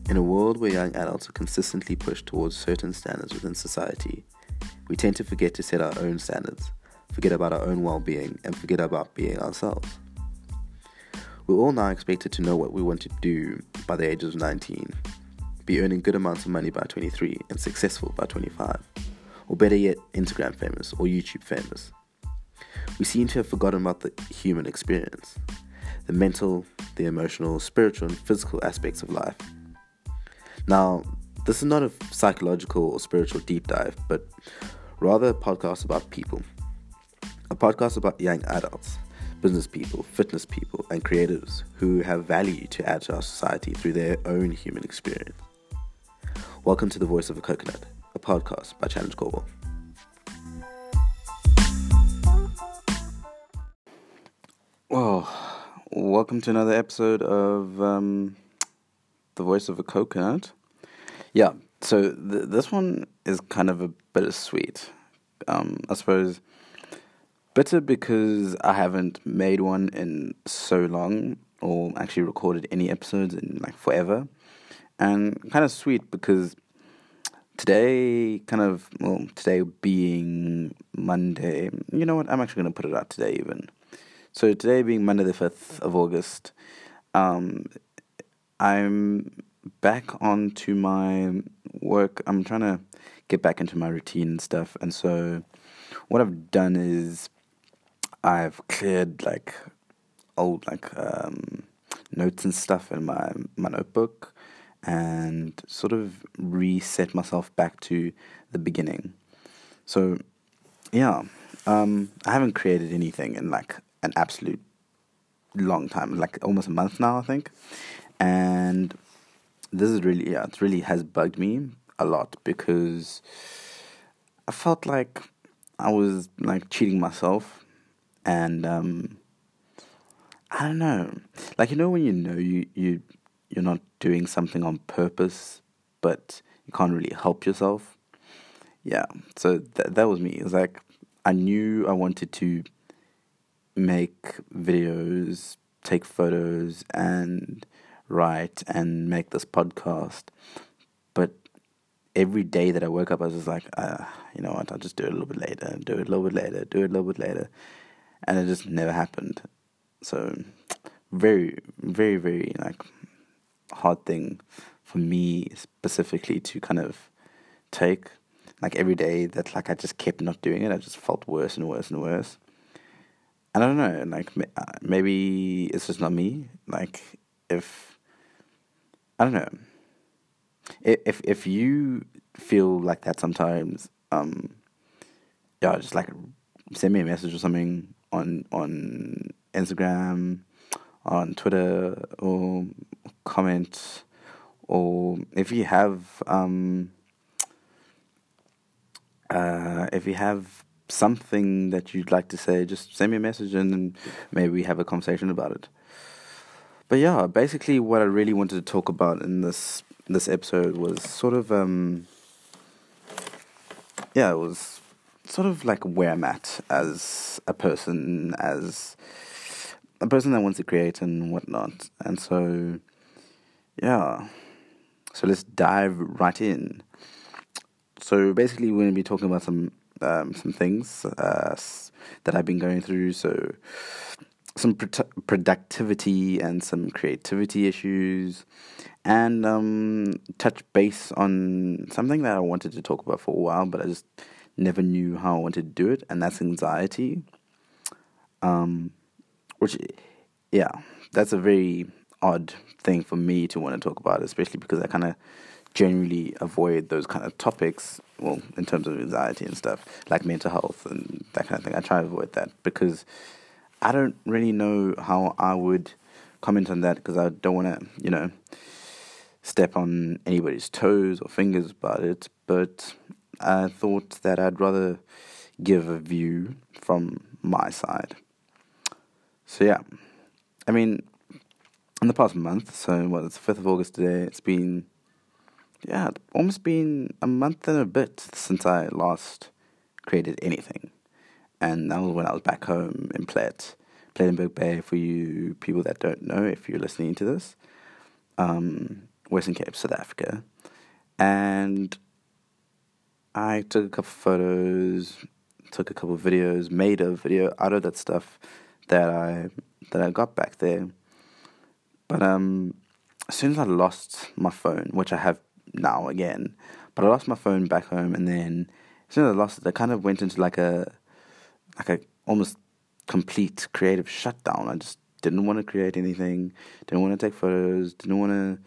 In a world where young adults are consistently pushed towards certain standards within society, we tend to forget to set our own standards, forget about our own well-being, and forget about being ourselves. We're all now expected to know what we want to do by the age of 19, be earning good amounts of money by 23, and successful by 25, or better yet, Instagram famous or YouTube famous. We seem to have forgotten about the human experience, the mental, the emotional, spiritual, and physical aspects of life. Now, this is not a psychological or spiritual deep dive, but rather a podcast about people. A podcast about young adults, business people, fitness people, and creatives who have value to add to our society through their own human experience. Welcome to The Voice of a Coconut, a podcast by Challenge Corval. Well, welcome to another episode of The Voice of a Coconut. Yeah, so this one is kind of a bittersweet. I suppose bitter because I haven't made one in so long, or actually recorded any episodes in like forever, and kind of sweet because today being Monday, you know what, I'm actually going to put it out today even. So today being Monday the 5th of August, I'm back onto my work. I'm trying to get back into my routine and stuff. And so what I've done is I've cleared old notes and stuff in my notebook and sort of reset myself back to the beginning. So yeah, I haven't created anything in an absolute long time, almost a month now, I think. And this is really, it really has bugged me a lot because I felt like I was cheating myself, and I don't know, when you're not doing something on purpose, but you can't really help yourself. Yeah, so that was me. It was I knew I wanted to make videos, take photos, and write and make this podcast, but every day that I woke up I was just you know what, I'll just do it a little bit later, do it a little bit later, and it just never happened. So very, very, very hard thing for me specifically to kind of take. Every day that I just kept not doing it, I just felt worse and worse and worse. And I don't know, maybe it's just not me. I don't know. If you feel like that sometimes, just send me a message or something on Instagram, on Twitter, or comment, or if you have something that you'd like to say, just send me a message and then maybe we have a conversation about it. But yeah, basically what I really wanted to talk about in this episode was sort of it was sort of where I'm at as a person that wants to create and whatnot. And so yeah, so let's dive right in. So basically we're going to be talking about some things that I've been going through. So some productivity and some creativity issues, and touch base on something that I wanted to talk about for a while, but I just never knew how I wanted to do it, and that's anxiety. Which, yeah, that's a very odd thing for me to want to talk about, especially because I kind of generally avoid those kind of topics, well, in terms of anxiety and stuff, like mental health and that kind of thing. I try to avoid that because I don't really know how I would comment on that, because I don't want to, step on anybody's toes or fingers about it. But I thought that I'd rather give a view from my side. So yeah, I mean, in the past month, so it's the 5th of August today, it's almost been a month and a bit since I last created anything. And that was when I was back home in Plettenberg Bay, for you people that don't know, if you're listening to this. Western Cape, South Africa, and I took a couple photos, took a couple videos, made a video out of that stuff that I got back there. But as soon as I lost my phone, which I have now again, but I lost my phone back home, and then as soon as I lost it, I kind of went into like a almost complete creative shutdown. I just didn't want to create anything, didn't want to take photos, didn't want to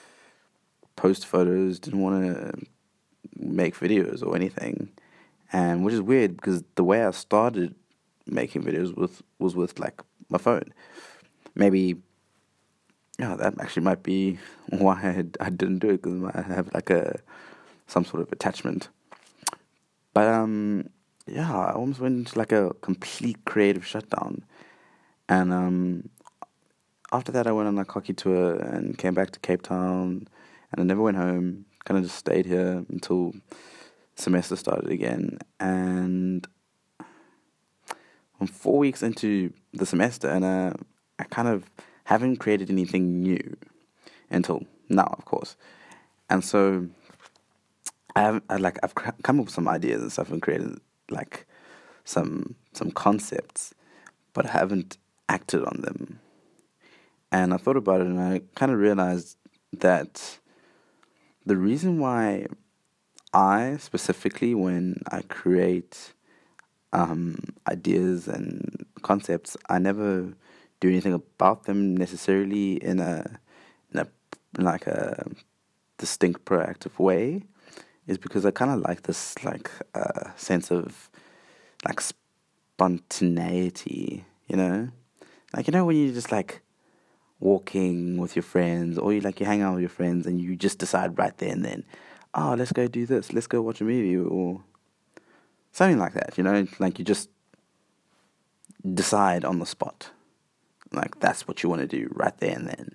post photos, didn't want to make videos or anything. And which is weird because the way I started making videos was with like my phone. Maybe, yeah, that actually might be why I didn't do it, because I have like some sort of attachment. But yeah, I almost went into like a complete creative shutdown. And after that, I went on a hockey tour and came back to Cape Town, and I never went home. Kind of just stayed here until semester started again. And I'm 4 weeks into the semester, and I kind of haven't created anything new until now, of course. And so I've come up with some ideas and stuff and created like some concepts, but I haven't acted on them. And I thought about it, and I kind of realized that the reason why I specifically, when I create ideas and concepts, I never do anything about them necessarily in a like a distinct proactive way, is because I kind of like this like sense of like spontaneity, like when you just like walking with your friends, or you hang out with your friends and you just decide right there and then, oh, let's go do this, let's go watch a movie or something like that, like you just decide on the spot, like that's what you want to do right there and then.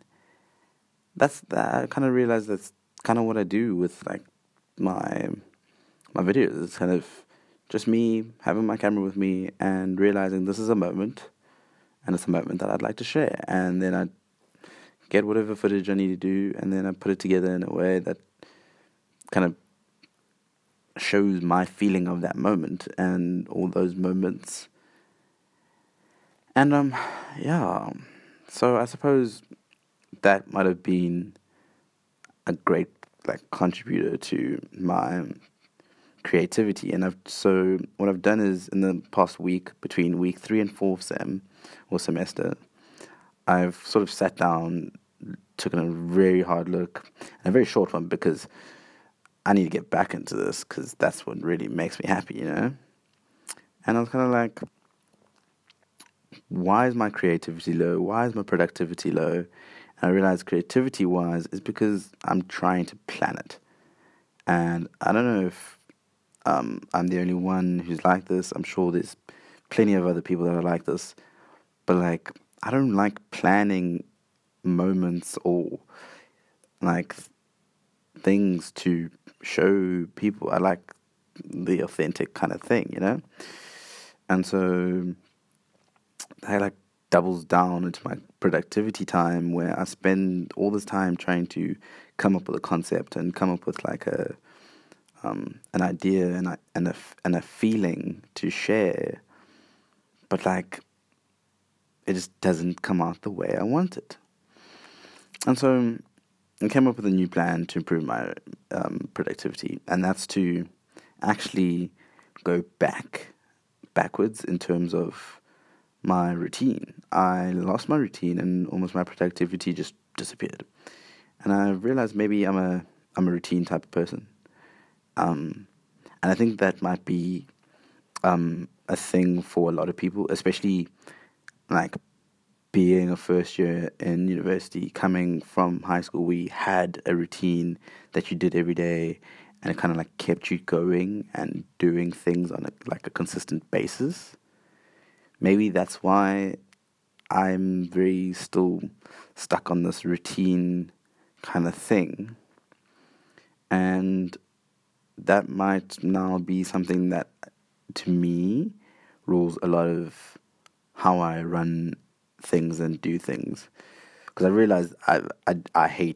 I kind of realized that's kind of what I do with like my videos. It's kind of just me having my camera with me and realizing this is a moment, and it's a moment that I'd like to share, and then I get whatever footage I need to do, and then I put it together in a way that kind of shows my feeling of that moment and all those moments. And yeah, so I suppose that might have been a great like contributor to my creativity. And so what I've done is, in the past week, between week 3 and 4 semester, I've sort of sat down, taken a very hard look, and a very short one, because I need to get back into this, because that's what really makes me happy, And I was kind of like, why is my creativity low? Why is my productivity low? And I realized creativity-wise is because I'm trying to plan it. And I don't know if I'm the only one who's like this. I'm sure there's plenty of other people that are like this. But like, I don't like planning moments or like things to show people. I like the authentic kind of thing, And so I like doubles down into my productivity time, where I spend all this time trying to come up with a concept and come up with like an idea and a feeling to share, but like it just doesn't come out the way I want it. And so I came up with a new plan to improve my productivity, and that's to actually go backwards in terms of my routine. I lost my routine, and almost my productivity just disappeared. And I realized maybe I'm a routine type of person. And I think that might be a thing for a lot of people, especially like being a first year in university, coming from high school. We had a routine that you did every day, and it kind of like kept you going and doing things on a consistent basis. Maybe that's why I'm very still stuck on this routine kind of thing. And that might now be something that, to me, rules a lot of how I run things and do things. Because I realize I hate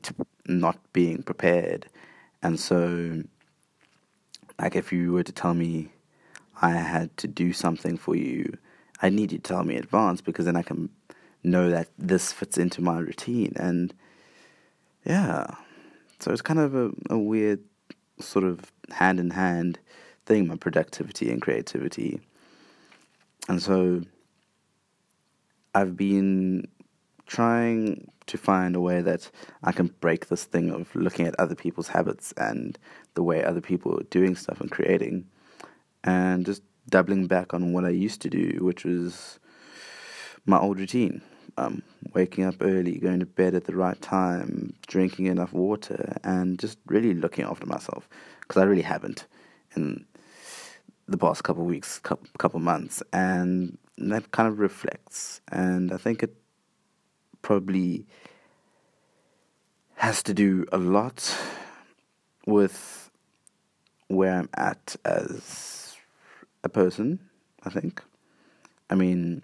not being prepared. And so, like, if you were to tell me I had to do something for you, I need you to tell me in advance, because then I can know that this fits into my routine. And yeah, so it's kind of a weird sort of hand in hand thing, my productivity and creativity. And so I've been trying to find a way that I can break this thing of looking at other people's habits and the way other people are doing stuff and creating, and just doubling back on what I used to do, which was my old routine. Waking up early, going to bed at the right time, drinking enough water, and just really looking after myself, because I really haven't in the past couple of weeks, couple months, and that kind of reflects. And I think it probably has to do a lot with where I'm at as a person, I think. I mean,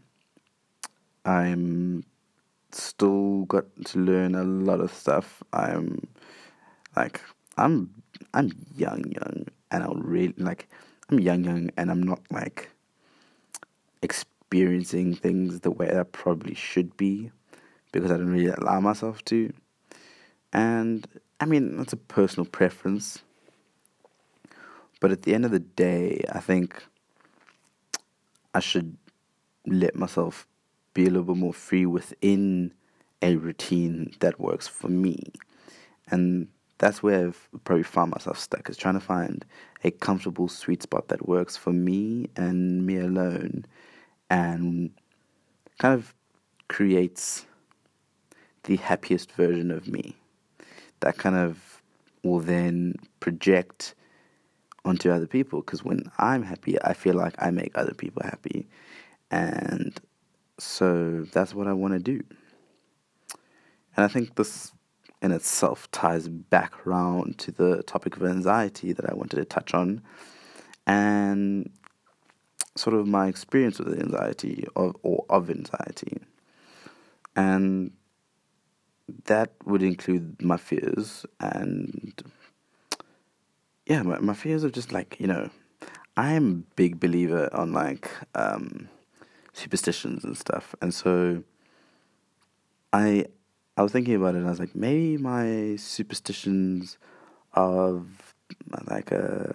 I'm still got to learn a lot of stuff. Like, I'm young, and I'm young, and I'm not like experiencing things the way I probably should be, because I don't really allow myself to. And I mean, that's a personal preference. But at the end of the day, I think I should let myself be a little bit more free within a routine that works for me. And that's where I've probably found myself stuck, is trying to find a comfortable sweet spot that works for me and me alone, and kind of creates the happiest version of me. That kind of will then project onto other people, because when I'm happy, I feel like I make other people happy. And so that's what I want to do. And I think this in itself ties back around to the topic of anxiety that I wanted to touch on, and sort of my experience with anxiety, of anxiety. And that would include my fears. And yeah, my fears are just like, I'm a big believer on like superstitions and stuff. And so I was thinking about it, and I was like, maybe my superstitions of like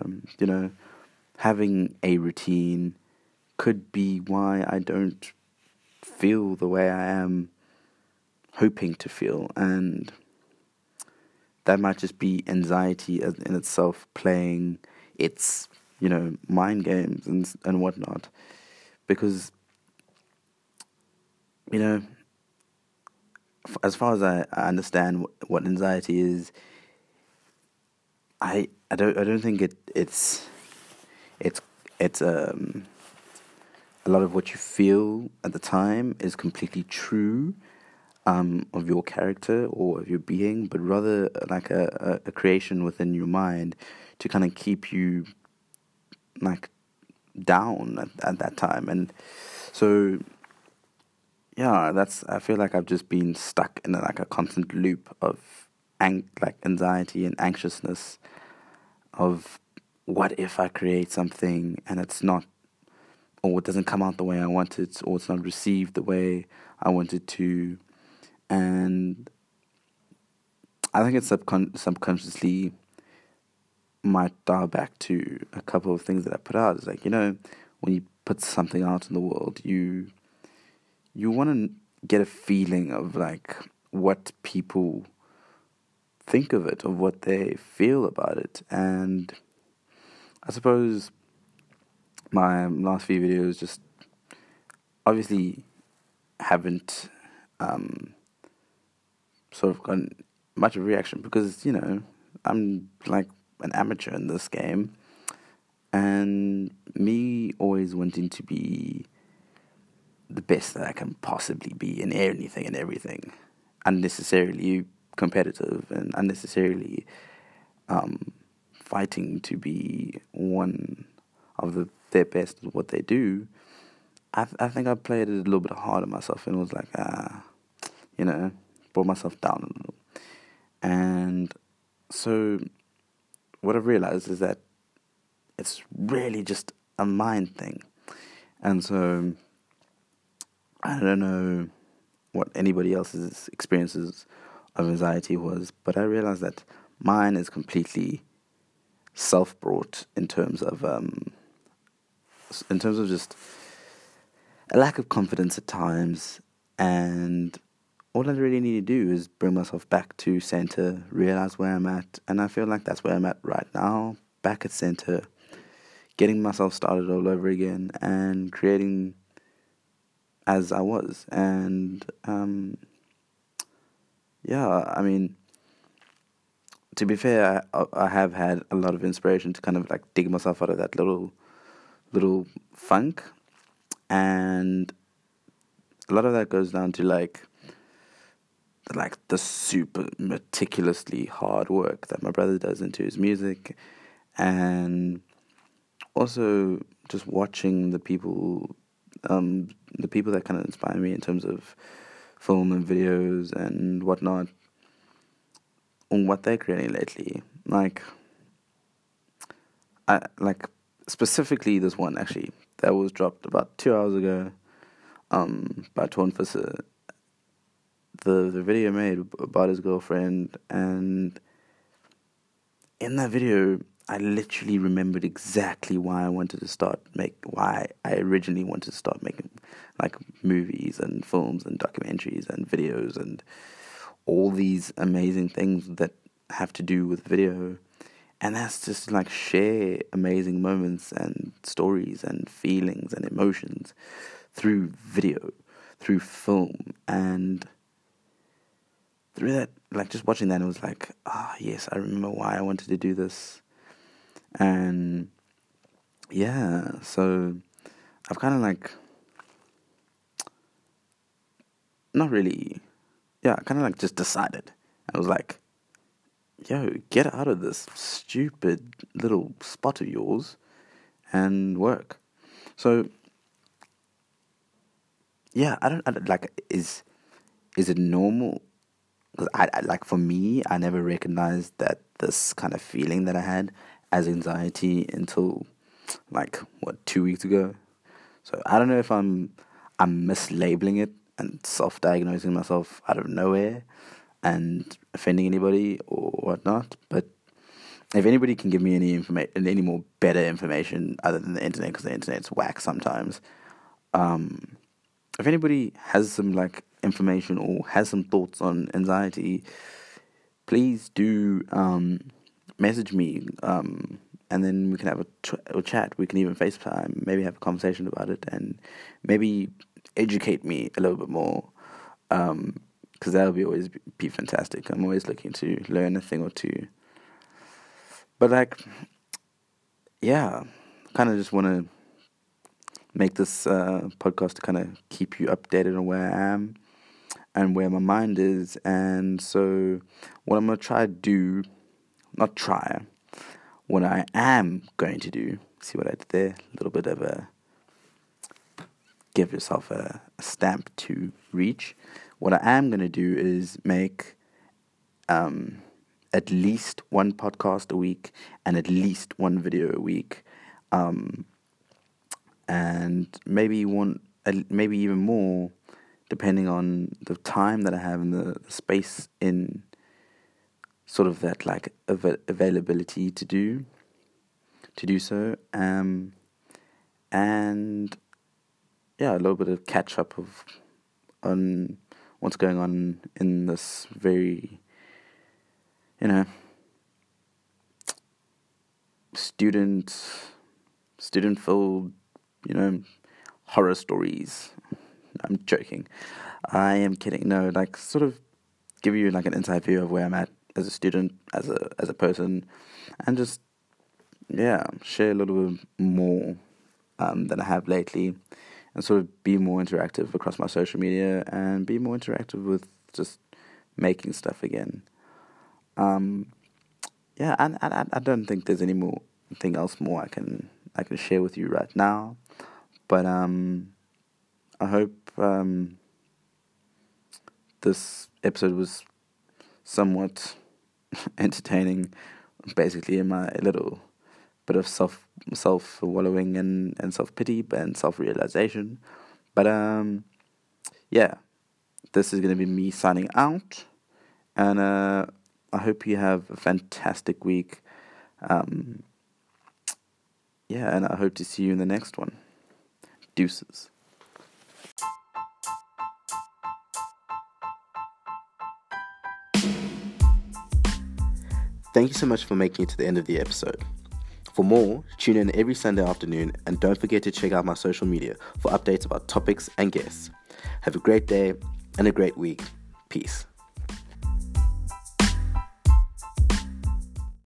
having a routine could be why I don't feel the way I am hoping to feel. And that might just be anxiety in itself playing its, mind games and whatnot. Because, as far as I understand what anxiety is, I don't think it's a lot of what you feel at the time is completely true of your character or of your being, but rather like a creation within your mind to kind of keep you like down at that time. And so yeah, I feel like I've just been stuck in like a constant loop of anxiety and anxiousness of, what if I create something and it's not, or it doesn't come out the way I want it, or it's not received the way I want it to. And I think it's subconsciously might dial back to a couple of things that I put out. It's like, when you put something out in the world, you want to get a feeling of like what people think of it, of what they feel about it. And I suppose my last few videos just obviously haven't sort of gotten much of a reaction, because I'm like an amateur in this game, and me always wanting to be the best that I can possibly be in anything and everything, unnecessarily competitive and unnecessarily fighting to be one of their best at what they do. I think I played it a little bit hard on myself, and was like, brought myself down a little. And so what I've realized is that it's really just a mind thing. And so I don't know what anybody else's experiences of anxiety was, but I realized that mine is completely self-brought in terms of just a lack of confidence at times, and all I really need to do is bring myself back to center, realize where I'm at, and I feel like that's where I'm at right now, back at center, getting myself started all over again, and creating as I was. And yeah, I mean, to be fair, I have had a lot of inspiration to kind of like dig myself out of that little funk, and a lot of that goes down to like the super meticulously hard work that my brother does into his music, and also just watching the people that kind of inspire me in terms of film and videos and whatnot, on what they're creating lately. Like specifically this one actually that was dropped about 2 hours ago, by Torn Fisser. The video made about his girlfriend, and in that video I literally remembered exactly why I originally wanted to start making like movies and films and documentaries and videos and all these amazing things that have to do with video. And that's just like share amazing moments and stories and feelings and emotions through video, through film, and through that, like just watching that, it was like, yes, I remember why I wanted to do this. And yeah, so I've kind of like, not really, yeah, I kind of like just decided. I was like, yo, get out of this stupid little spot of yours and work. So yeah, I don't like, is it normal? Because I like, for me, I never recognized that this kind of feeling that I had as anxiety until like 2 weeks ago. So I don't know if I'm mislabeling it and self-diagnosing myself out of nowhere and offending anybody or whatnot. But if anybody can give me any information, any more better information other than the internet, because the internet's whack sometimes. If anybody has some like information or has some thoughts on anxiety, please do message me, and then we can have a chat. We can even FaceTime, maybe have a conversation about it, and maybe educate me a little bit more, because that would always be fantastic. I'm always looking to learn a thing or two. But like, yeah, kind of just want to make this podcast to kind of keep you updated on where I am and where my mind is. And so what I'm going to try to do, not try, what I am going to do, see what I did there, a little bit of give yourself a stamp to reach. What I am going to do is make at least one podcast a week and at least one video a week, and maybe even more, depending on the time that I have and the space in sort of that like availability to do so, and yeah, a little bit of catch up on what's going on in this very, student filled, horror stories. I'm joking. I am kidding. No, like sort of give you like an inside view of where I'm at as a student, as a person, and just share a little bit more than I have lately, and sort of be more interactive across my social media and be more interactive with just making stuff again. And I don't think there's anything else more I can share with you right now, but I hope this episode was somewhat entertaining, basically, in my little bit of self wallowing and self pity and self realization. But yeah, this is gonna be me signing out, and I hope you have a fantastic week. Yeah, and I hope to see you in the next one. Deuces. Thank you so much for making it to the end of the episode. For more, tune in every Sunday afternoon, and don't forget to check out my social media for updates about topics and guests. Have a great day and a great week. Peace.